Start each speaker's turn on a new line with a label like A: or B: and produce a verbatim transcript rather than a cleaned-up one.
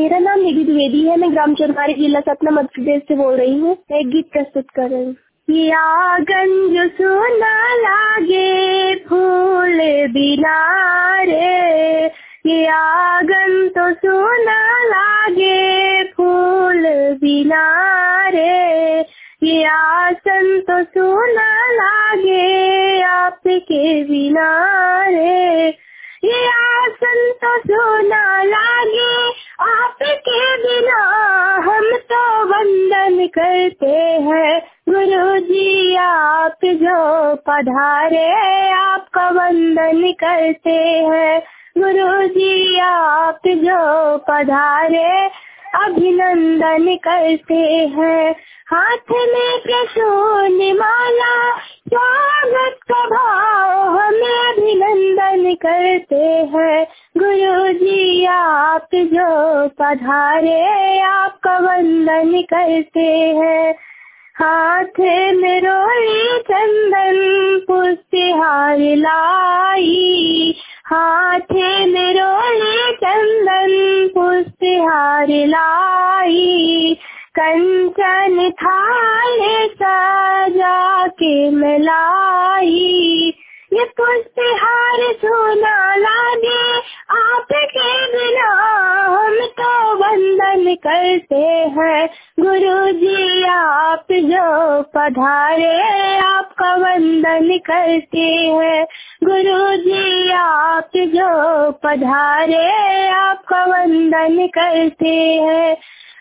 A: मेरा नाम निधि द्विवेदी है। मैं ग्राम चरवारी, जिला सतना, मध्य प्रदेश से बोल रही हूँ। मैं एक गीत प्रस्तुत कर रही हूँ। ये आंगन जो सोना लागे फूल बिना रे, ये आंगन तो सोना लागे फूल बिना रे, ये आसन तो सोना लागे आपके बिना रे, ये आसन तो सोना लागे आपके बिना। हम तो वंदन करते हैं गुरु जी आप जो पधारे, आपका वंदन करते हैं गुरु जी आप जो पधारे, अभिनंदन करते हैं। हाथ में प्रसून माला स्वागत का भाव हमें अभिनंदन करते हैं गुरु जी आप जो पधारे, आपका वंदन करते हैं। हाथ में रोली चंदन पुष्पहार लाई, हाथ में रोली चंदन पुष्पहार लाई, कंचन थाल सजा के मिलाई, ये पुष्पहार सोना लागे आपके बिना। हम तो वंदन करते हैं गुरु जी आप जो पधारे, आपका वंदन करते हैं गुरु जी आप जो पधारे, आपका वंदन करते हैं।